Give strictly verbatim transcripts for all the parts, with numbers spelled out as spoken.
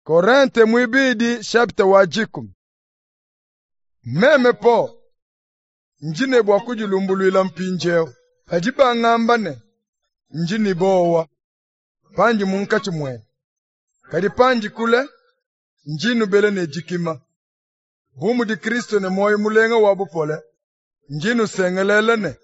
Korente mwibidi chapter wajikum. Meme po. Njine bwa kujulumbulwila mpinjeo. Hajiba ngambane. Njini bowa. Panji munkachi mwe. Kadi panji kule. Njinu bele ne jikima. Bumu di Kristo ne moyo mulenga wabu pole. Njinu sengelele ne.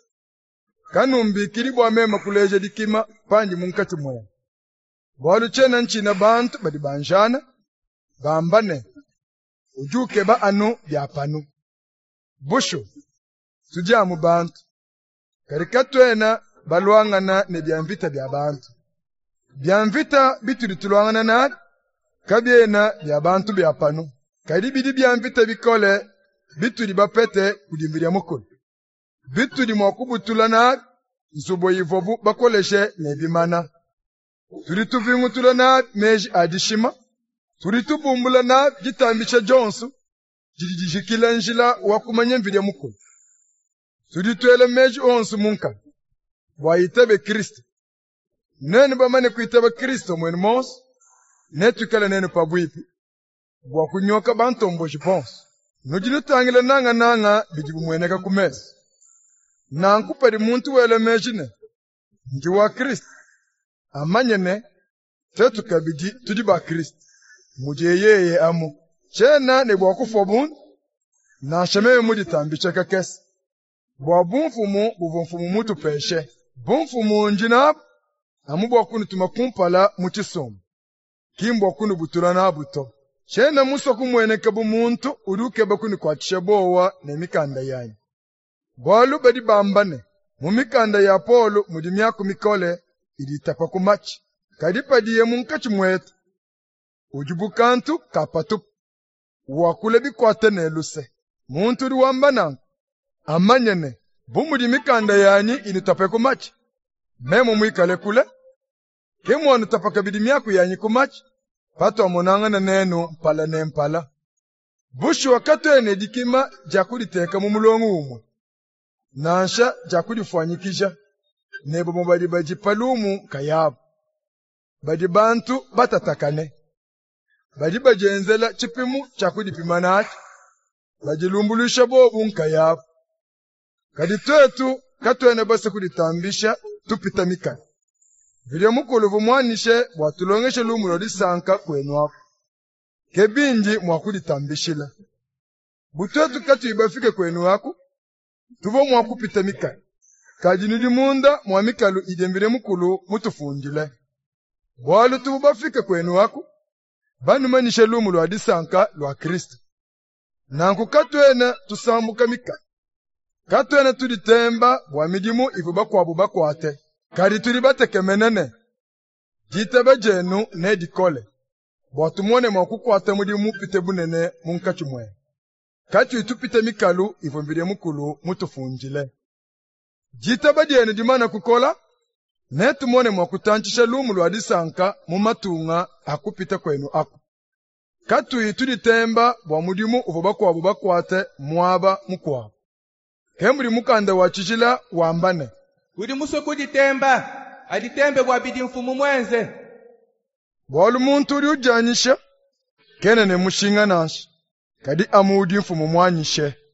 Kanumbi kiribwa mema kuleje dikima. Panji munkachi mwe. Bwalu chena nchina bantu badi banjana. Bambane. Ujuke ba anu byapanu. Bushu. Sujamu bantu. Karikatwena baluangana ne byamvita bya bantu. Byamvita bitu dituluangana na kabyena bya bantu byapanu. Kadi bidi byamvita bikole bitu dibapete kudimbiria mukulu. Bitu di mwakubutulana nsubo yivobu bakoleshe ne bimana. Turitu vingutulana meji adishima. Turitu bumbulana jitambisha jonsu. Jidijikila njila wakumanye mvidia mukulu. Turitu ele meji onsu munka. Waitebe Kristo. Nene bamane kuitebe Kristo mwene monsu. Netu kala nene pabwipi. Wakunyoka bantombo jiponsu. Nujinu tangile nanga nanga bijibu mweneka kumesi. Nankupa di muntu wele meji ne. Njiwa Kristo. Amanyene. Tetu kabidi tudiba Kristo. Mujeyeye amu. Chena ne bwakufobun. Na shemewe mudi tambiche kakesi. Bwabunfumu buvunfumu mutu peshe. Bunfumu njinab. Amu bwakunu tumakumpala muchisomu. Kim bwakunu butulana buto. Chena muso kumwene kabu muntu. Uruke bakunu kwa chishabowa ne mikanda yanyi. Bwalu bedi bambane. Mumikanda ya polo mudimiaku mikole. Iditapa kumachi. Kadipa diye munkachi mwetu. Ujubukantu kapatup. Wakule bikwate neluse. Muntu duwambana. Amanyene. Bumudi mikanda yani initape kumachi. Memo mwikale kule. Kemu anutapa kabidi miyaku yani kumachi. Pato amonanga na nenu mpala ne mpala. Bushu wakatu ene dikima jakudi teka mumulongu umu. Nansha jakudi fwanyikisha. Nebo mbadi baji palumu kayabu. Badi bantu batatakane. Badi bajenzela chipimu chakudi pimanati. Badi lumbulisha bobu nkayabu. Kadi twetu katwene basa kuditambisha tupita mikani. Vile mukulu vumwanishe watulongeshe lumulo disanka kwenu hapo. Kebinji mwakuditambishila. Butwetu katu ibafike kwenu haku. Tuvo mwakupita mikani. Kadi nudi munda mwamikalu idembire mukulu mutufundile. Bwalu tubafike kwenu haku. Banu manishe lumulo adisanka lwa Kristo. Nanku katwene tusambuka mikani. Katwene tuditemba wamidimu ifuba kwa buba kwate. Kari turibate menene. Jitebe jenu ne dikole. Bwatumone mwaku kwate mudimu pite bunene munkachu mwe. Kachu itupite mikalu ifumbire mukulu mutufunjile. Jitebe jenu dimana kukola. Netu mwone mwakutancisha lumulu adisanka mumatunga akupita kwenu aku. Katu ituditemba wamudimu ufuba kwa buba kwate mwaba mukwa. Kemuri mukanda wachijila wambane. Udi muso kuditemba. Aditembe wabidi mfumu mwenze. Walu muntu uri ujanyisha. Kene ne mushinga nashi. Kadi amudi mfumu mwanyishe.